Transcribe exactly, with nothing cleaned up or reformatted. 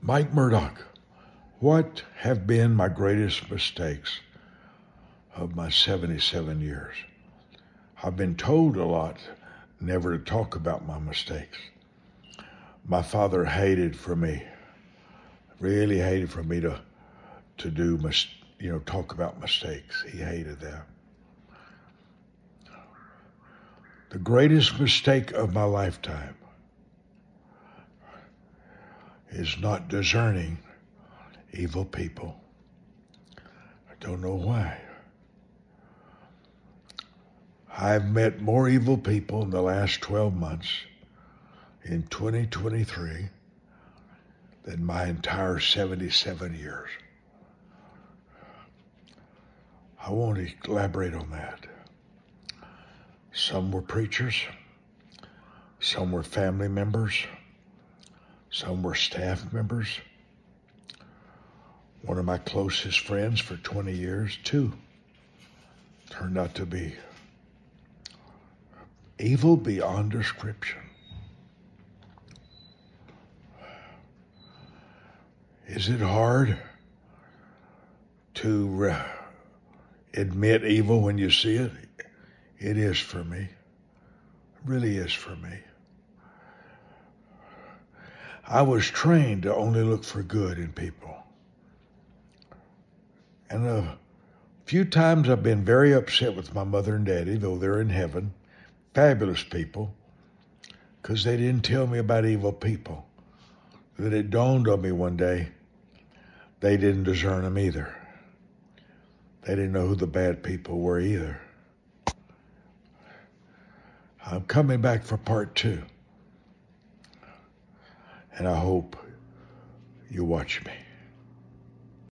Mike Murdock, what have been my greatest mistakes of my seventy-seven years? I've been told a lot never to talk about my mistakes. My father hated for me, really hated for me to to do, mis- you know, talk about mistakes. He hated that. The greatest mistake of my lifetime is not discerning evil people. I don't know why. I've met more evil people in the last twelve months in twenty twenty-three than my entire seventy-seven years. I won't elaborate on that. Some were preachers, some were family members, some were staff members. One of my closest friends for twenty years, too, turned out to be evil beyond description. Is it hard to uh, admit evil when you see it? It is for me. It really is for me. I was trained to only look for good in people. And a few times I've been very upset with my mother and daddy, though they're in heaven, fabulous people, because they didn't tell me about evil people. Then it dawned on me one day, they didn't discern them either. They didn't know who the bad people were either. I'm coming back for part two. And I hope you watch me.